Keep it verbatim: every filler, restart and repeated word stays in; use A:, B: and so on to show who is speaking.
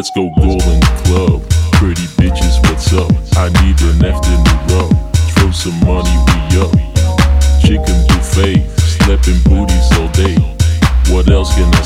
A: Let's go Golden Club. Pretty bitches, what's up? I need an afternoon rub. Throw some money, we up. Chicken buffet, slapping booties all day. What else can I